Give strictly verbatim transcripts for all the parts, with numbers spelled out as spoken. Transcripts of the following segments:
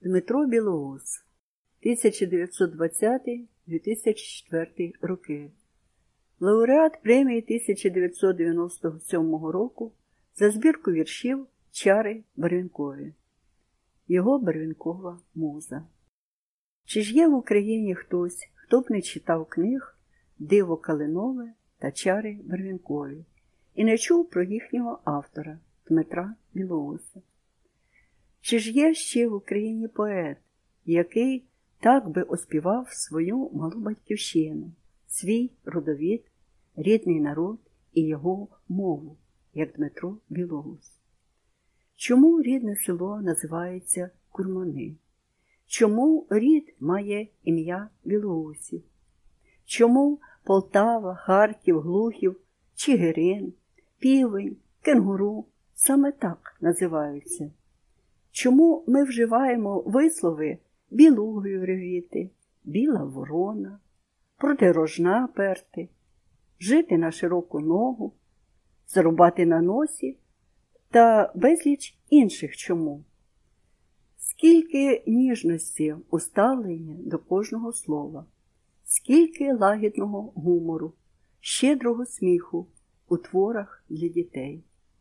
Дмитро Білоус, тисяча дев'ятсот двадцятий - дві тисячі четвертий роки. Лауреат премії тисяча дев'ятсот дев'яносто сьомого року за збірку віршів «Чари Барвінкові». Його барвінкова муза. Чи ж є в Україні хтось, хто б не читав книг «Диво калинове» та «Чари Барвінкові» і не чув про їхнього автора Дмитра Білоуса? Чи ж є ще в Україні поет, який так би оспівав свою малу батьківщину, свій родовід, рідний народ і його мову, як Дмитро Білоус? Чому рідне село називається Курмани? Чому рід має ім'я Білоусів? Чому Полтава, Харків, Глухів, Чигирин, Півень, Кенгуру саме так називаються? Чому ми вживаємо вислови білугою ревіти, біла ворона, протирожна перти, жити на широку ногу, зарубати на носі та безліч інших чому? Скільки ніжності у ставленні до кожного слова, скільки лагідного гумору, щедрого сміху у творах для дітей.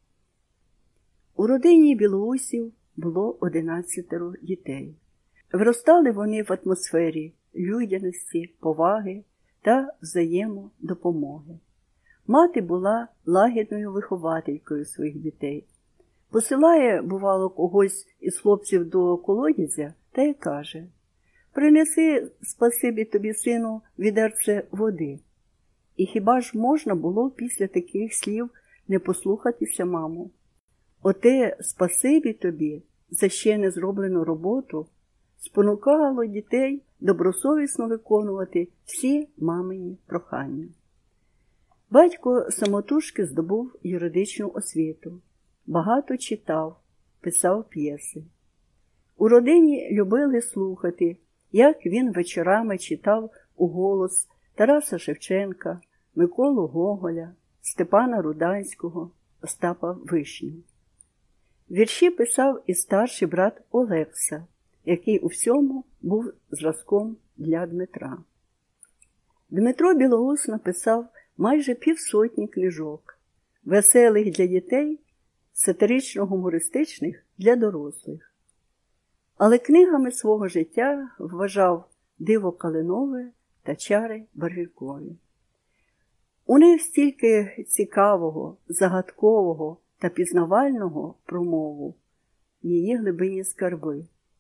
У родині Білоусів було одинадцятеро дітей. Виростали вони в атмосфері людяності, поваги та взаємодопомоги. Мати була лагідною вихователькою своїх дітей. Посилає, бувало, когось із хлопців до колодязя та й каже: «Принеси, спасибі тобі, сину, відерце води». І хіба ж можна було після таких слів не послухатися маму? Оте спасибі тобі за ще не зроблену роботу спонукало дітей добросовісно виконувати всі мамині прохання. Батько самотужки здобув юридичну освіту, багато читав, писав п'єси. У родині любили слухати, як він вечорами читав уголос Тараса Шевченка, Миколу Гоголя, Степана Руданського, Остапа Вишню. Вірші писав і старший брат Олекса, який у всьому був зразком для Дмитра. Дмитро Білоус написав майже півсотні книжок, веселих для дітей, сатирично-гумористичних для дорослих. Але книгами свого життя вважав «Диво калинове» та «Чари Барвінкові». У них стільки цікавого, загадкового та пізнавального про мову, її глибинні скарби.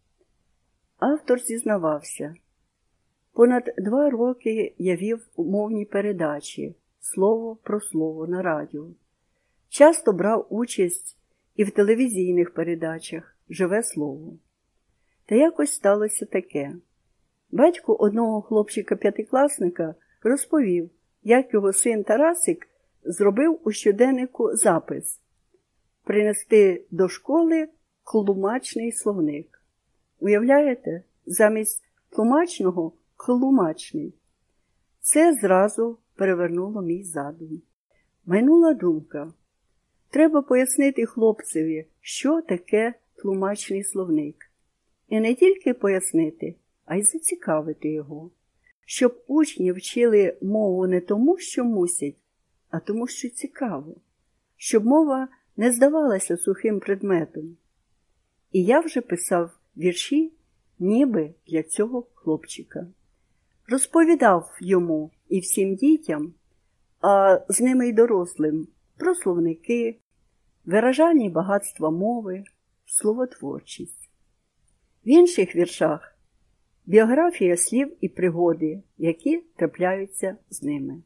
Автор зізнавався: понад два роки я вів мовні передачі «Слово про слово» на радіо. Часто брав участь і в телевізійних передачах «Живе слово». Та якось сталося таке. Батько одного хлопчика-п'ятикласника розповів, як його син Тарасик зробив у щоденнику запис «Принести до школи тлумачний словник». Уявляєте? Замість тлумачного – клумачний. Це зразу перевернуло мій задум. Майнула думка: треба пояснити хлопцеві, що таке тлумачний словник. І не тільки пояснити, а й зацікавити його. Щоб учні вчили мову не тому, що мусять, а тому, що цікаво. Щоб мова не здавалася сухим предметом. І я вже писав вірші ніби для цього хлопчика. Розповідав йому і всім дітям, а з ними й дорослим, про словники, виражальні багатства мови, словотворчість. В інших віршах біографія слів і пригоди, які трапляються з ними.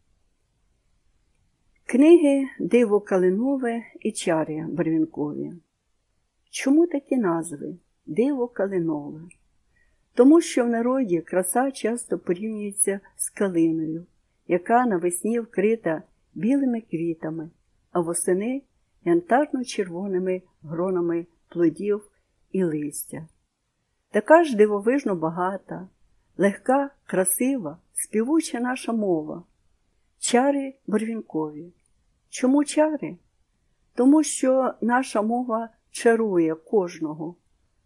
Книги «Диво калинове» і «Чари Барвінкові». Чому такі назви «Диво калинове»? Тому що в народі краса часто порівнюється з калиною, яка навесні вкрита білими квітами, а восени – янтарно-червоними гронами плодів і листя. Така ж дивовижно багата, легка, красива, співуча наша мова. Чари Барвінкові. Чому чари? Тому що наша мова чарує кожного.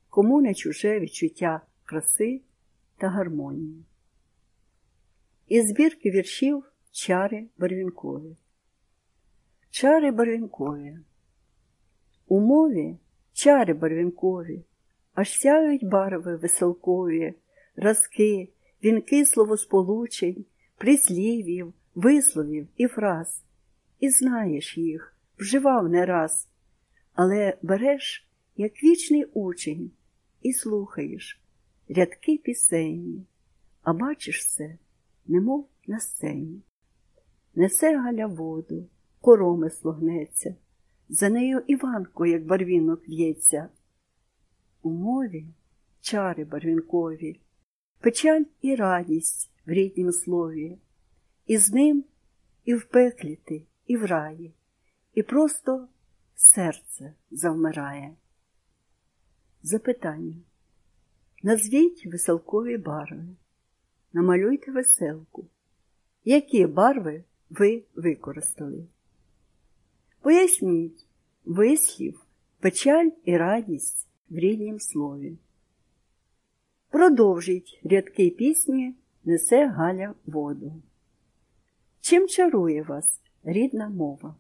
кому не чуже відчуття краси та гармонії. Із збірки віршів «Чари барвінкові». Чари барвінкові. У мові чари барвінкові, аж сяють барви веселкові, разки, вінки словосполучень, прислів'їв, висловів і фраз. І знаєш їх, вживав не раз, але береш, як вічний учень, і слухаєш рядки пісенні, а бачиш все, немов на сцені. Несе Галя воду, коромисло гнеться, за нею Іванко, як барвінок в'ється. У мові чари барвінкові, печаль і радість в ріднім слові, і з ним і в пеклі ти, і в раї, і просто серце завмирає. Запитання. Назвіть веселкові барви. Намалюйте веселку. Які барви ви використали? Поясніть вислів, печаль і радість в ріднім слові. Продовжіть рядки пісні «Несе Галя воду». Чим чарує вас рідна мова?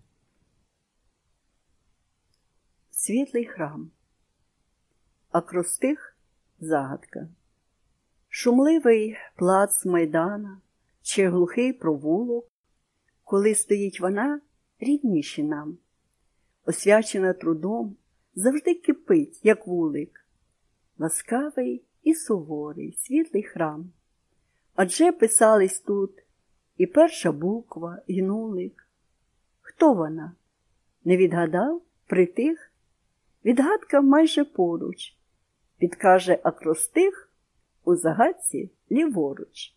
Світлий храм. Акростих – загадка. Шумливий плац майдана чи глухий провулок, коли стоїть вона, рідніші нам. Освячена трудом, завжди кипить, як вулик. Ласкавий і суворий, світлий храм. Адже писались тут і перша буква, і нулик. Хто вона? Не відгадав? Притих? Відгадка майже поруч. Підкаже акростих у загадці ліворуч.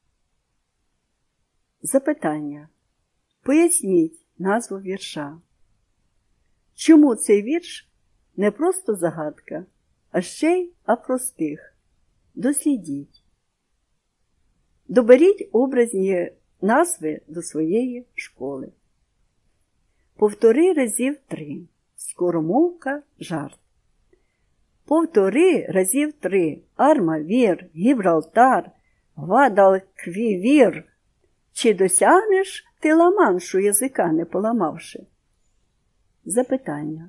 Запитання. Поясніть назву вірша. Чому цей вірш не просто загадка, а ще й акростих? Дослідіть. Доберіть образні назви до своєї школи. Повтори разів три. Скоромовка, жарт. Повтори разів три. Армавір, Гібралтар, Гвадалквівір. Чи досягнеш ти Ла-Маншу, язика не поламавши? Запитання.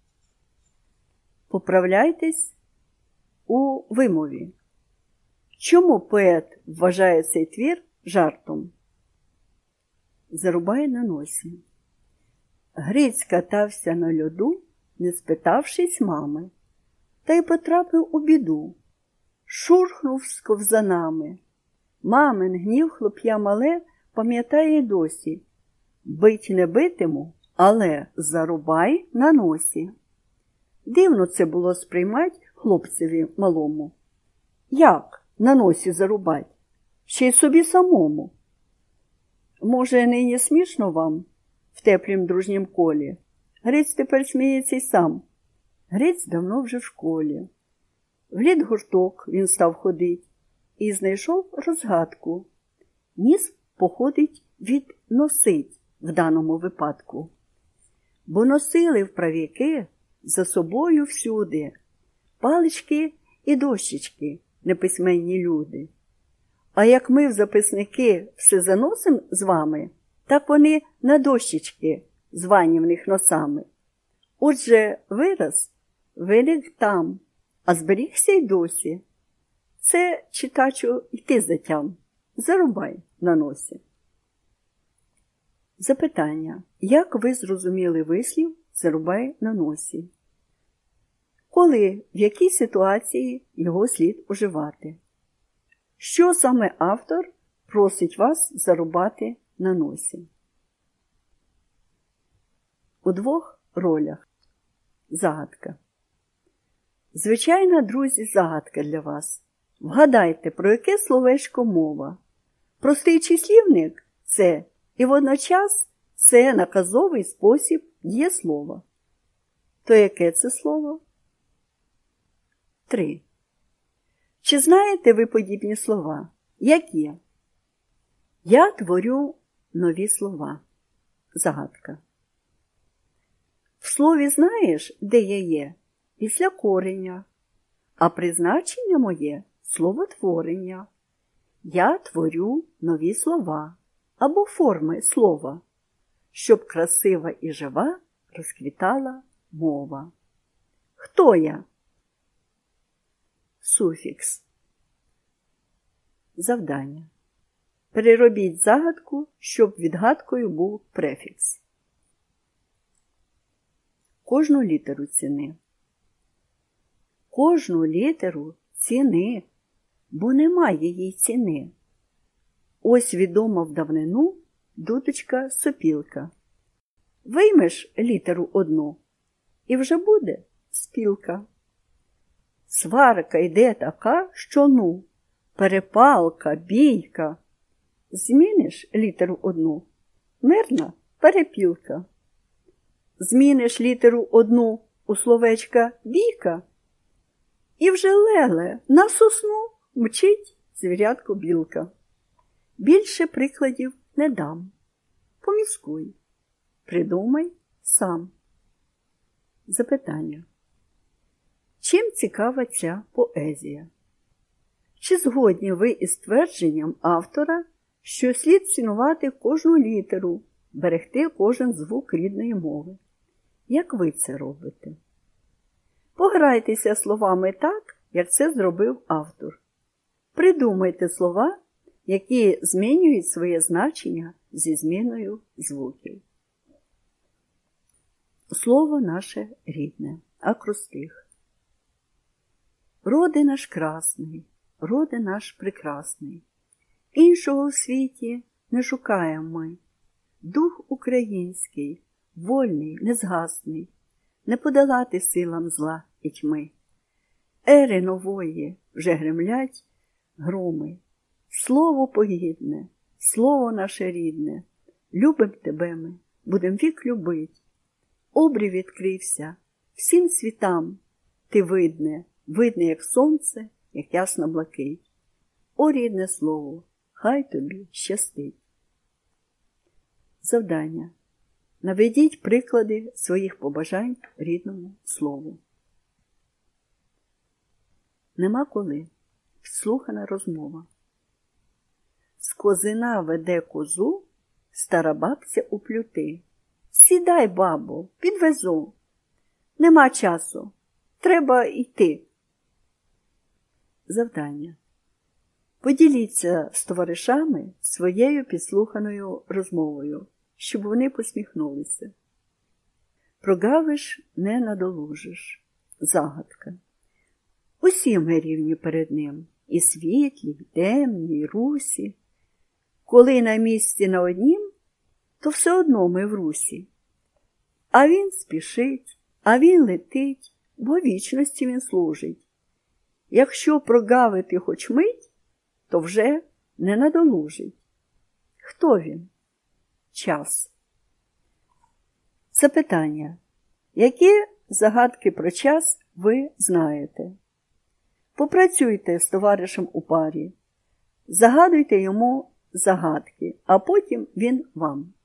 Поправляйтесь у вимові. Чому поет вважає цей твір жартом? Зарубай на носі. Гриць катався на льоду, не спитавшись мами, та й потрапив у біду. Шурхнув з ковзанами. Мамин гнів хлоп'я мале пам'ятає й досі. Бить не битиму, але зарубай на носі. Дивно це було сприймать хлопцеві малому. Як на носі зарубать? Ще й собі самому. Може, нині смішно вам в теплім дружнім колі? Гриць тепер сміється й сам. Гриць давно вже в школі. В літгурток він став ходить і знайшов розгадку. Ніс походить від носить в даному випадку. Бо носили вправіки за собою всюди палички і дощечки, неписьменні люди. А як ми в записники все заносим з вами, так вони на дощечки, звані в них носами. Отже, вираз виник там, а зберігся й досі. Це, читачу, й ти затям. Зарубай на носі. Запитання. Як ви зрозуміли вислів «зарубай на носі»? Коли, в якій ситуації його слід уживати? Що саме автор просить вас зарубати на носі? У двох ролях. Загадка. Звичайна, друзі, загадка для вас. Вгадайте, про яке словечко мова. Простий числівник – це, і водночас це наказовий спосіб дієслова. То яке це слово? Три. Чи знаєте ви подібні слова? Які? Я творю нові слова. Загадка. В слові знаєш, де я є? Після кореня. а призначення моє – словотворення. Я творю нові слова або форми слова, щоб красива і жива розквітала мова. Хто я? Суфікс. Завдання. Переробіть загадку, щоб відгадкою був префікс. Кожну літеру ціни. Кожну літеру ціни, бо немає їй ціни. Ось відома в давнину дудочка-сопілка. Виймеш літеру одну, і вже буде спілка. Сварка йде така, що ну, перепалка, бійка. Зміниш літеру одну – мирна перепілка. Зміниш літеру одну у словечка бійка, і вже леле на сосну мчить звірятко білка. Більше прикладів не дам. Поміскуй. Придумай сам. Запитання. Чим цікава ця поезія? Чи згодні ви із твердженням автора, що слід цінувати кожну літеру, берегти кожен звук рідної мови? Як ви це робите? Пограйтеся словами так, як це зробив автор. Придумайте слова, які змінюють своє значення зі зміною звуків. Слово наше рідне, акростих. Роди наш красний, роди наш прекрасний. Іншого у світі не шукаємо ми. Дух український, вольний, незгасний, не подолати силам зла і тьми. Ери нової вже гремлять громи. Слово погідне, слово наше рідне, любим тебе ми, будем вік любить. Обрій відкрився всім світам, ти видне, видне, як сонце, як ясна блакить. О, рідне слово, хай тобі щастить. Завдання. Наведіть приклади своїх побажань рідному слову. Нема коли. Вслухана розмова. З козина веде козу, стара бабця у плюти. Сідай, бабо, підвезу. Нема часу. Треба йти. Завдання. Поділіться з товаришами своєю підслуханою розмовою, щоб вони посміхнулися. Прогавиш, не надолужиш. Загадка. Усі ми рівні перед ним. І світлі, і темні, і русі. Коли на місці на однім, то все одно ми в русі. А він спішить, а він летить, бо вічності він служить. Якщо прогавити хоч мить, то вже не надолужить. Хто він? Час. Запитання. Які загадки про час ви знаєте? Попрацюйте з товаришем у парі. Загадуйте йому загадки, а потім він вам.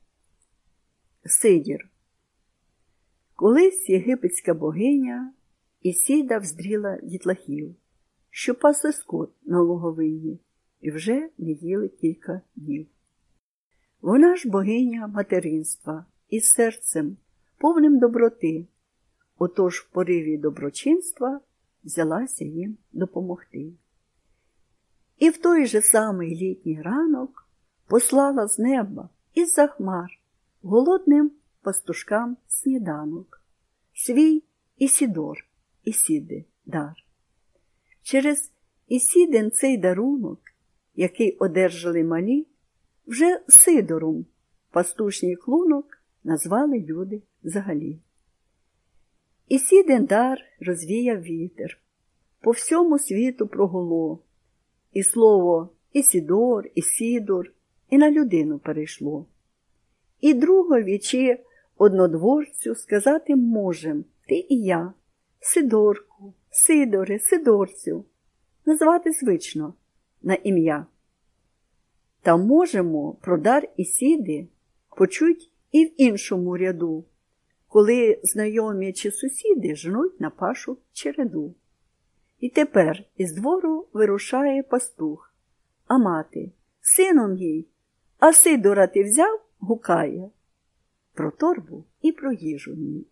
Сидір. Колись єгипетська богиня Ісіда вздріла дітлахів, що пасли скот на луговині, і вже не їли кілька днів. Вона ж богиня материнства із серцем, повним доброти, отож в пориві доброчинства взялася їм допомогти. І в той же самий літній ранок послала з неба із-за хмар голодним пастушкам сніданок, свій Ісідор, Ісіди дар. Через Ісідин цей дарунок, який одержали малі, вже Сидором пастушній клунок назвали люди взагалі. Ісідин дар розвіяв вітер, по всьому світу прогуло, і слово Ісідор, Ісідор і на людину перейшло. І другові чи однодворцю сказати можем ти і я, Сидорку, Сидоре, Сидорцю, назвати звично на ім'я. Та можемо про дар Ісіди почуть і в іншому ряду, коли знайомі чи сусіди жнуть на пашу череду. І тепер із двору вирушає пастух. А мати: сином їй, а Сидора ти взяв? Гукає. Про торбу і про їжу в ній.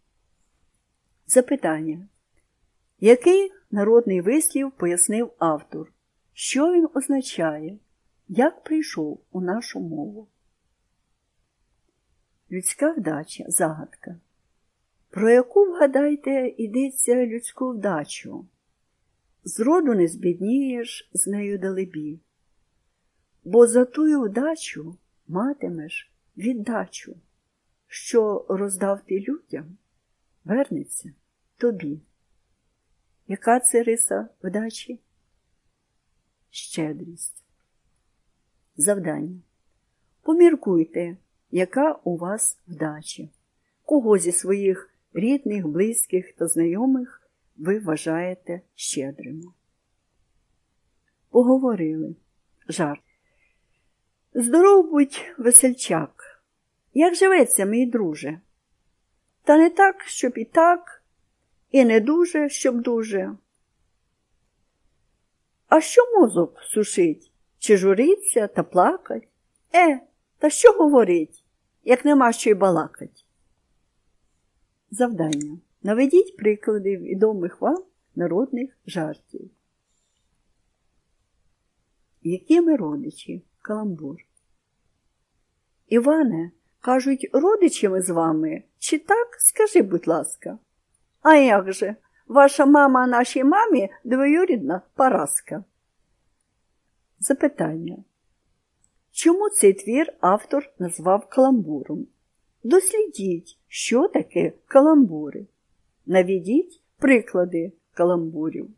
Запитання. Який народний вислів пояснив автор? Що він означає? Як прийшов у нашу мову? Людська вдача – загадка. Про яку, вгадайте, йдеться людську вдачу? Зроду не збіднієш з нею далебі, бо за тую вдачу матимеш віддачу, що роздав ти людям, вернеться тобі. Яка це риса вдачі? Щедрість. Завдання. Поміркуйте, яка у вас вдача. Кого зі своїх рідних, близьких та знайомих ви вважаєте щедрими? Поговорили. Жарт. Здоров будь, весельчак. Як живеться, мій друже? Та не так, щоб і так, і не дуже, щоб дуже. А що мозок сушить? Чи журиться та плакать? Е, та що говорить, як нема що й балакать? Завдання. Наведіть приклади відомих вам народних жартів. Які ми родичі? Каламбур. Іване, кажуть, родичі ми з вами, чи так? Скажи, будь ласка. А як же? Ваша мама нашій мамі двоюрідна Параска. Запитання. Чому цей твір автор назвав каламбуром? Дослідіть, що таке каламбури. Наведіть приклади каламбурів.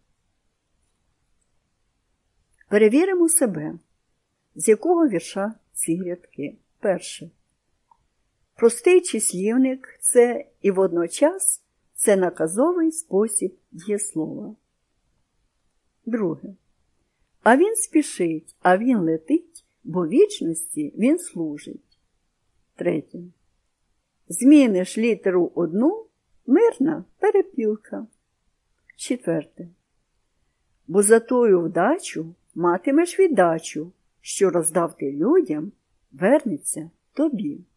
Перевіримо себе. З якого вірша ці рядки? Перше. Простий числівник – це і водночас це наказовий спосіб дієслова. Друге. А він спішить, а він летить, бо вічності він служить. Третє. Зміниш літеру одну – мирна перепілка. Четверте. Бо за тою вдачу матимеш віддачу, що роздав ти людям, вернеться тобі.